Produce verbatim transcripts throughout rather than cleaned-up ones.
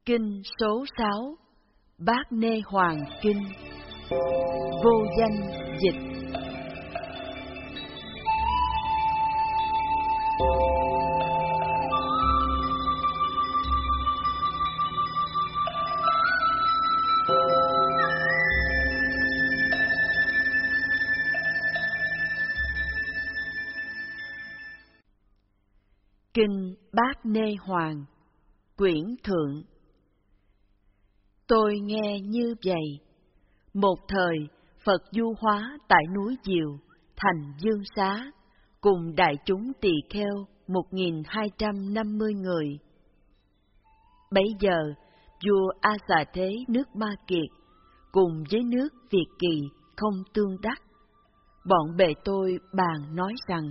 Kinh số sáu, Bát Nê Hoàng Kinh, vô danh dịch. Kinh Bát Nê Hoàng, quyển thượng. Tôi nghe như vậy. Một thời, Phật du hóa tại núi Diều, thành Dương Xá, cùng đại chúng tỳ kheo một nghìn hai trăm năm mươi người. Bấy giờ, vua A Xà Thế nước Ma Kiệt, cùng với nước Việt Kỳ không tương đắc. Bọn bề tôi bàn nói rằng,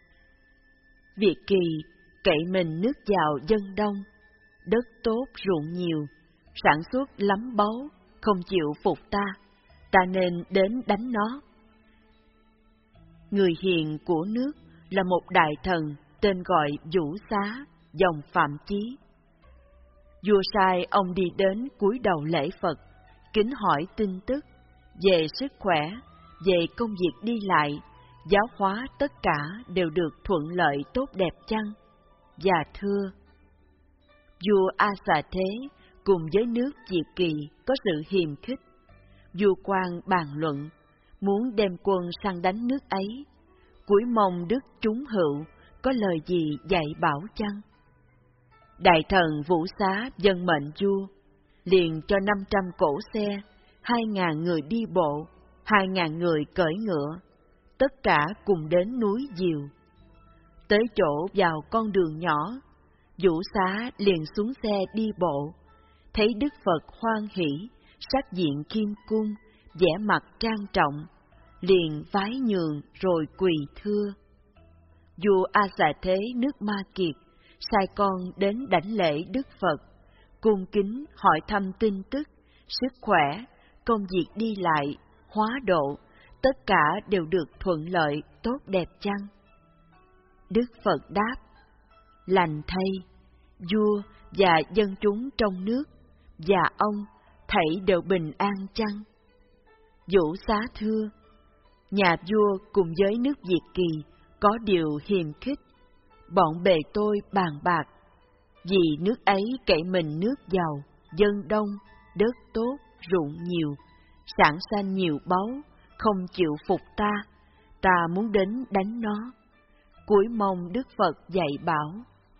Việt Kỳ cậy mình nước giàu dân đông, đất tốt ruộng nhiều, sản xuất lắm báu, không chịu phục ta, ta nên đến đánh nó. Người hiền của nước là một đại thần tên gọi Vũ Xá, dòng Phạm Chí. Vua sai ông đi đến cúi đầu lễ Phật, kính hỏi tin tức về sức khỏe, về công việc đi lại, giáo hóa tất cả đều được thuận lợi tốt đẹp chăng? Và thưa, vua A Xà Thế cùng với nước Việt Kỳ có sự hiềm khích. Vua quan bàn luận, muốn đem quân sang đánh nước ấy, cúi mong đức chúng hữu có lời gì dạy bảo chăng? Đại thần Vũ Xá dâng mệnh vua, liền cho năm trăm cỗ xe, hai ngàn người đi bộ, hai ngàn người cưỡi ngựa, tất cả cùng đến núi Diều. Tới chỗ vào con đường nhỏ, Vũ Xá liền xuống xe đi bộ, thấy Đức Phật hoan hỷ, sắc diện kim cung, vẻ mặt trang trọng, liền vái nhường rồi quỳ thưa. Vua A Xà Thế nước Ma Kiệt sai con đến đảnh lễ Đức Phật, cung kính hỏi thăm tin tức, sức khỏe, công việc đi lại, hóa độ, tất cả đều được thuận lợi, tốt đẹp chăng? Đức Phật đáp, lành thay, vua và dân chúng trong nước, và ông, thảy đều bình an chăng? Vũ Xá thưa, nhà vua cùng với nước Việt Kỳ có điều hiềm khích. Bọn bề tôi bàn bạc, vì nước ấy cậy mình nước giàu, dân đông, đất tốt, ruộng nhiều, sản sanh nhiều báu, không chịu phục ta, ta muốn đến đánh nó. Cúi mong Đức Phật dạy bảo.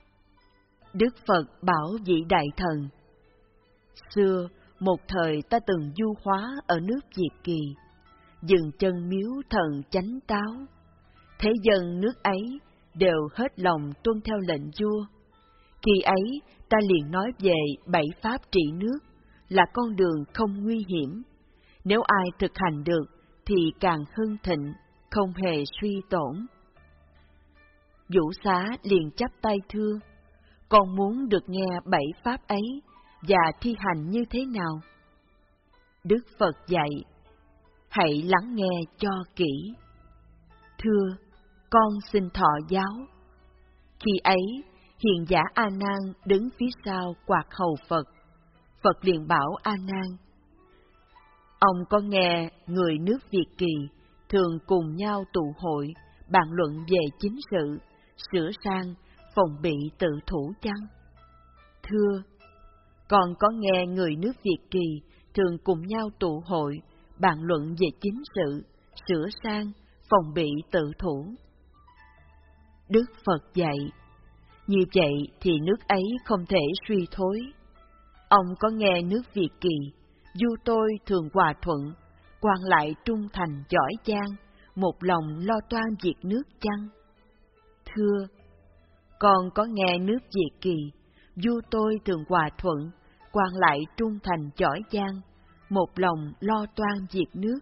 Đức Phật bảo vị đại thần, xưa, một thời ta từng du hóa ở nước Việt Kỳ, dừng chân miếu thần chánh táo. Thế dân nước ấy đều hết lòng tuân theo lệnh vua. Khi ấy, ta liền nói về bảy pháp trị nước, là con đường không nguy hiểm. Nếu ai thực hành được, thì càng hưng thịnh, không hề suy tổn. Vũ Xá liền chắp tay thưa, con muốn được nghe bảy pháp ấy, và thi hành như thế nào? Đức Phật dạy, hãy lắng nghe cho kỹ. Thưa, con xin thọ giáo. Khi ấy, hiền giả A Nan đứng phía sau quạt hầu Phật. Phật liền bảo A Nan, ông có nghe người nước Việt Kỳ thường cùng nhau tụ hội, bàn luận về chính sự, sửa sang, phòng bị tự thủ chăng? Thưa, con có nghe người nước Việt Kỳ thường cùng nhau tụ hội, bàn luận về chính sự, sửa sang, phòng bị tự thủ. Đức Phật dạy, như vậy thì nước ấy không thể suy thối. Ông có nghe nước Việt Kỳ, vua tôi thường hòa thuận, quan lại trung thành giỏi giang, một lòng lo toan việc nước chăng? Thưa, con có nghe nước Việt Kỳ, vua tôi thường hòa thuận, quan lại trung thành giỏi giang, một lòng lo toan việc nước.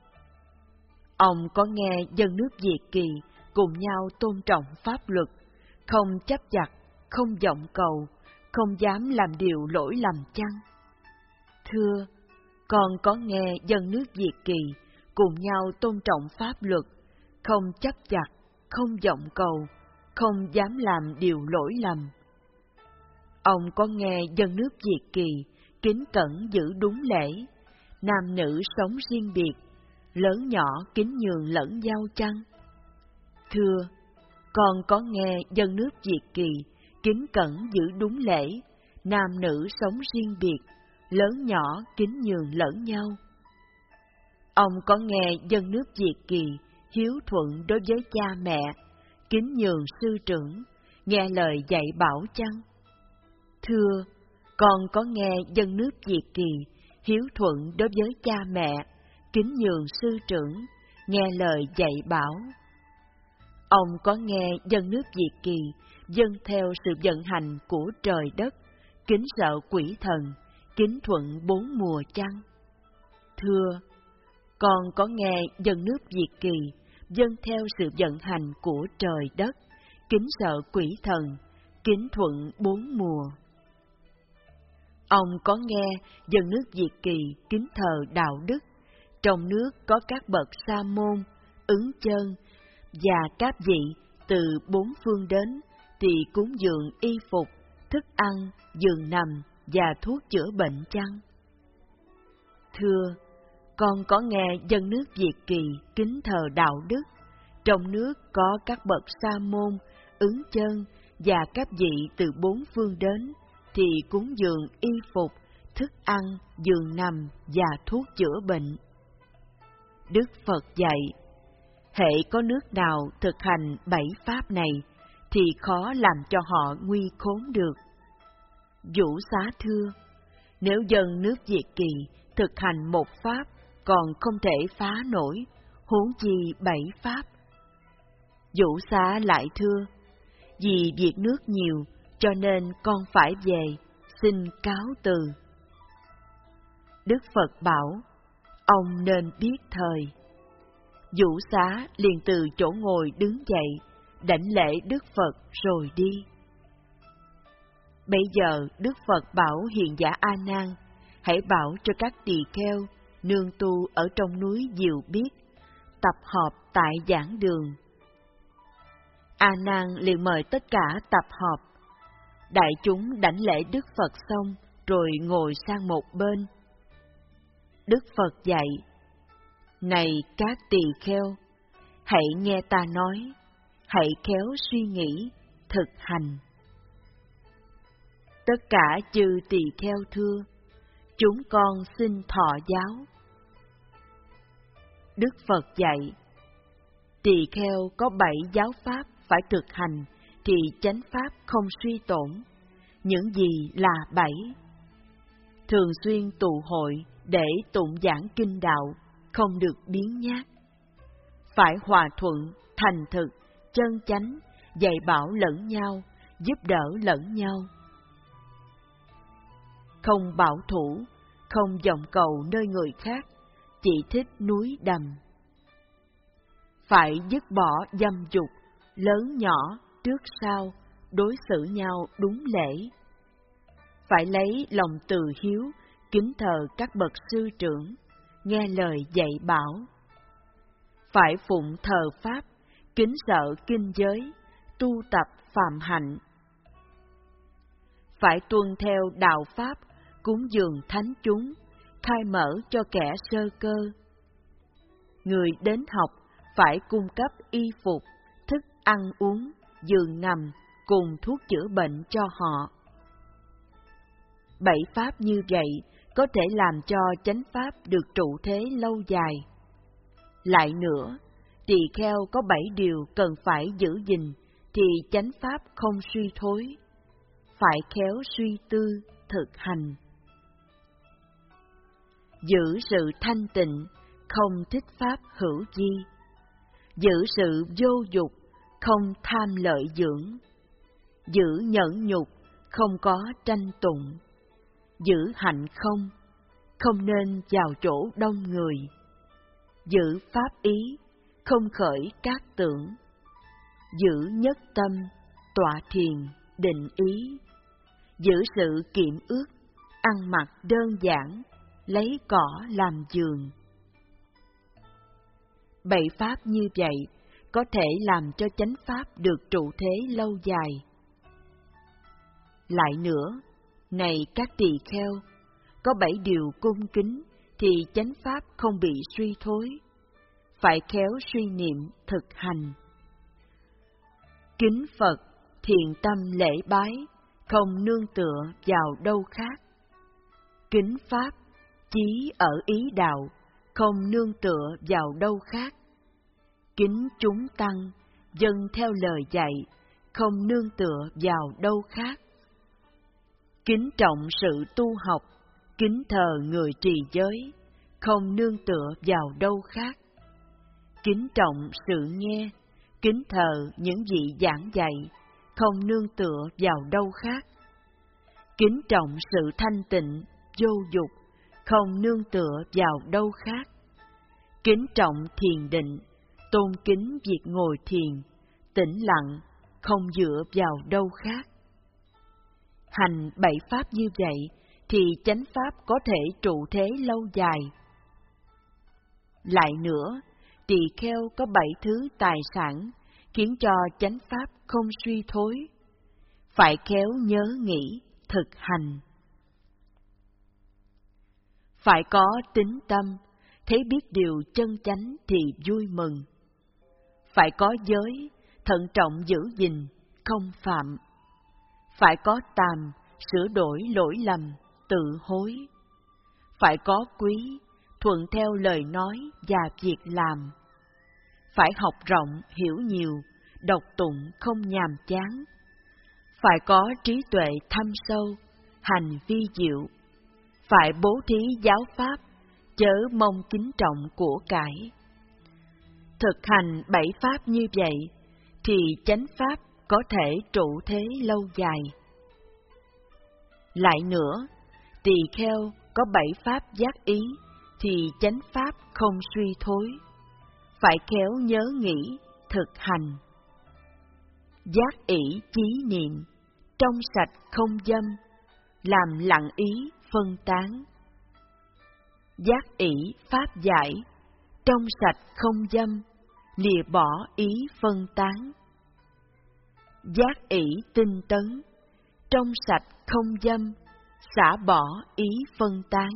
Ông có nghe dân nước Việt Kỳ cùng nhau tôn trọng pháp luật, không chấp chặt, không vọng cầu, không dám làm điều lỗi lầm chăng? Thưa, con có nghe dân nước Việt Kỳ cùng nhau tôn trọng pháp luật, không chấp chặt, không vọng cầu, không dám làm điều lỗi lầm. Ông có nghe dân nước Việt Kỳ kính cẩn giữ đúng lễ, nam nữ sống riêng biệt, lớn nhỏ kính nhường lẫn nhau chăng? Thưa, con có nghe dân nước Việt Kỳ kính cẩn giữ đúng lễ, nam nữ sống riêng biệt, lớn nhỏ kính nhường lẫn nhau. Ông có nghe dân nước Việt Kỳ hiếu thuận đối với cha mẹ, kính nhường sư trưởng, nghe lời dạy bảo chăng? Thưa, con có nghe dân nước Việt Kỳ hiếu thuận đối với cha mẹ, kính nhường sư trưởng, nghe lời dạy bảo. Ông có nghe dân nước Việt Kỳ dâng theo sự vận hành của trời đất, kính sợ quỷ thần, kính thuận bốn mùa chăng? Thưa, con có nghe dân nước Việt Kỳ dâng theo sự vận hành của trời đất, kính sợ quỷ thần, kính thuận bốn mùa. Ông có nghe dân nước Việt Kỳ kính thờ đạo đức, trong nước có các bậc sa môn, ứng chân và các vị từ bốn phương đến thì cúng dường y phục, thức ăn, giường nằm và thuốc chữa bệnh chăng? Thưa, con có nghe dân nước Việt Kỳ kính thờ đạo đức, trong nước có các bậc sa môn, ứng chân và các vị từ bốn phương đến thì cúng dường y phục, thức ăn, giường nằm và thuốc chữa bệnh. Đức Phật dạy, hễ có nước nào thực hành bảy pháp này thì khó làm cho họ nguy khốn được. Vũ Xá thưa, nếu dân nước Việt Kỳ thực hành một pháp còn không thể phá nổi, huống chi bảy pháp. Vũ Xá lại thưa, vì việc nước nhiều cho nên con phải về, xin cáo từ. Đức Phật bảo, ông nên biết thời. Vũ Xá liền từ chỗ ngồi đứng dậy, đảnh lễ Đức Phật rồi đi. Bây giờ Đức Phật bảo hiền giả A Nan, hãy bảo cho các tỳ kheo, nương tu ở trong núi Diệu biết, tập họp tại giảng đường. A Nan liền mời tất cả tập họp. Đại chúng đảnh lễ Đức Phật xong, rồi ngồi sang một bên. Đức Phật dạy, này các tỳ kheo, hãy nghe ta nói, hãy khéo suy nghĩ, thực hành. Tất cả chư tỳ kheo thưa, chúng con xin thọ giáo. Đức Phật dạy, tỳ kheo có bảy giáo pháp phải thực hành thì chánh pháp không suy tổn. Những gì là bảy? Thường xuyên tụ hội để tụng giảng kinh đạo, không được biến nhát. Phải hòa thuận, thành thực, chân chánh, dạy bảo lẫn nhau, giúp đỡ lẫn nhau. Không bảo thủ, không vọng cầu nơi người khác, chỉ thích núi đầm. Phải dứt bỏ dâm dục, lớn nhỏ, trước sau, đối xử nhau đúng lễ. Phải lấy lòng từ hiếu, kính thờ các bậc sư trưởng, nghe lời dạy bảo. Phải phụng thờ pháp, kính sợ kinh giới, tu tập phạm hạnh. Phải tuân theo đạo pháp, cúng dường thánh chúng, khai mở cho kẻ sơ cơ. Người đến học phải cung cấp y phục, thức ăn uống, giường nằm cùng thuốc chữa bệnh cho họ. Bảy pháp như vậy có thể làm cho chánh pháp được trụ thế lâu dài. Lại nữa, tỳ kheo có bảy điều cần phải giữ gìn thì chánh pháp không suy thối. Phải khéo suy tư, thực hành. Giữ sự thanh tịnh, không thích pháp hữu vi. Giữ sự vô dục, không tham lợi dưỡng. Giữ nhẫn nhục, không có tranh tụng. Giữ hạnh không, không nên vào chỗ đông người. Giữ pháp ý, không khởi các tưởng. Giữ nhất tâm, tọa thiền, định ý. Giữ sự kiệm ước, ăn mặc đơn giản, lấy cỏ làm giường. Bảy pháp như vậy có thể làm cho chánh pháp được trụ thế lâu dài. Lại nữa, này các tỳ kheo, có bảy điều cung kính thì chánh pháp không bị suy thối. Phải khéo suy niệm thực hành. Kính Phật, thiện tâm lễ bái, không nương tựa vào đâu khác. Kính Pháp, chí ở ý đạo, không nương tựa vào đâu khác. Kính chúng tăng, dâng theo lời dạy, không nương tựa vào đâu khác. Kính trọng sự tu học, kính thờ người trì giới, không nương tựa vào đâu khác. Kính trọng sự nghe, kính thờ những vị giảng dạy, không nương tựa vào đâu khác. Kính trọng sự thanh tịnh, vô dục, không nương tựa vào đâu khác. Kính trọng thiền định, tôn kính việc ngồi thiền, tĩnh lặng, không dựa vào đâu khác. Hành bảy pháp như vậy thì chánh pháp có thể trụ thế lâu dài. Lại nữa, tỳ kheo có bảy thứ tài sản khiến cho chánh pháp không suy thối. Phải khéo nhớ nghĩ, thực hành. Phải có tín tâm, thấy biết điều chân chánh thì vui mừng. Phải có giới, thận trọng giữ gìn, không phạm. Phải có tàm, sửa đổi lỗi lầm, tự hối. Phải có quý, thuận theo lời nói và việc làm. Phải học rộng, hiểu nhiều, đọc tụng không nhàm chán. Phải có trí tuệ thâm sâu, hành vi diệu. Phải bố thí giáo pháp, chớ mong kính trọng của cải. Thực hành bảy pháp như vậy, thì chánh pháp có thể trụ thế lâu dài. Lại nữa, tỳ kheo có bảy pháp giác ý, thì chánh pháp không suy thối. Phải khéo nhớ nghĩ, thực hành. Giác ỷ chí niệm, trong sạch không dâm, làm lặng ý phân tán. Giác ỷ pháp giải, trong sạch không dâm, lìa bỏ ý phân tán. Giác ỷ tinh tấn, trong sạch không dâm, xả bỏ ý phân tán.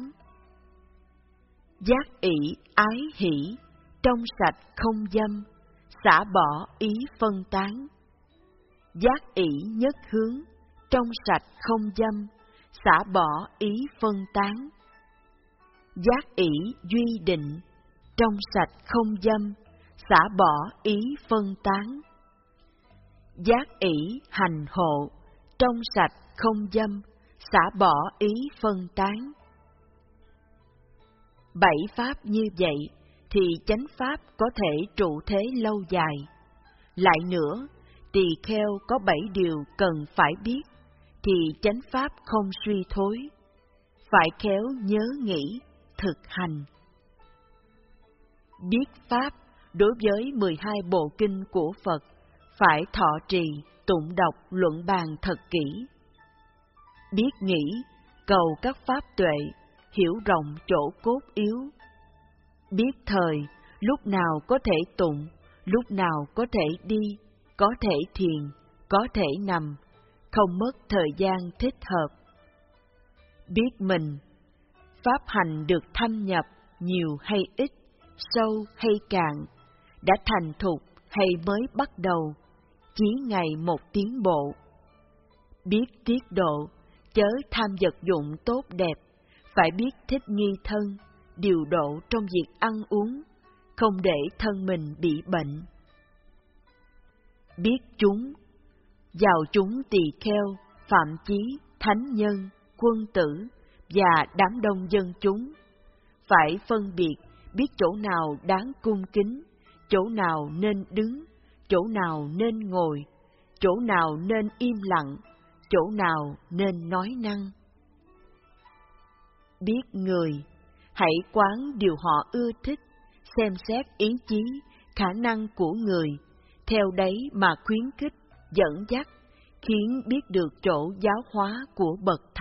Giác ỷ ái hỷ, trong sạch không dâm, xả bỏ ý phân tán. Giác ỷ nhất hướng, trong sạch không dâm, xả bỏ ý phân tán. Giác ỷ duy định, trong sạch không dâm, xả bỏ ý phân tán. Giác ỷ hành hộ, trong sạch không dâm, xả bỏ ý phân tán. Bảy pháp như vậy thì chánh pháp có thể trụ thế lâu dài. Lại nữa, tỳ kheo có bảy điều cần phải biết, thì chánh pháp không suy thối. Phải khéo nhớ nghĩ, thực hành. Biết pháp đối với mười hai bộ kinh của Phật, phải thọ trì, tụng đọc, luận bàn thật kỹ. Biết nghĩ, cầu các pháp tuệ, hiểu rộng chỗ cốt yếu. Biết thời, lúc nào có thể tụng, lúc nào có thể đi, có thể thiền, có thể nằm, không mất thời gian thích hợp. Biết mình, pháp hành được thâm nhập, nhiều hay ít, sâu hay cạn, đã thành thục hay mới bắt đầu, chỉ ngày một tiến bộ. Biết tiết độ, chớ tham vật dụng tốt đẹp, phải biết thích nghi thân, điều độ trong việc ăn uống, không để thân mình bị bệnh. Biết chúng, vào chúng tỳ kheo, phạm chí, thánh nhân, quân tử và đám đông dân chúng. Phải phân biệt, biết chỗ nào đáng cung kính, chỗ nào nên đứng, chỗ nào nên ngồi, chỗ nào nên im lặng, chỗ nào nên nói năng. Biết người, hãy quán điều họ ưa thích, xem xét ý chí, khả năng của người, theo đấy mà khuyến khích, dẫn dắt, khiến biết được chỗ giáo hóa của bậc thánh.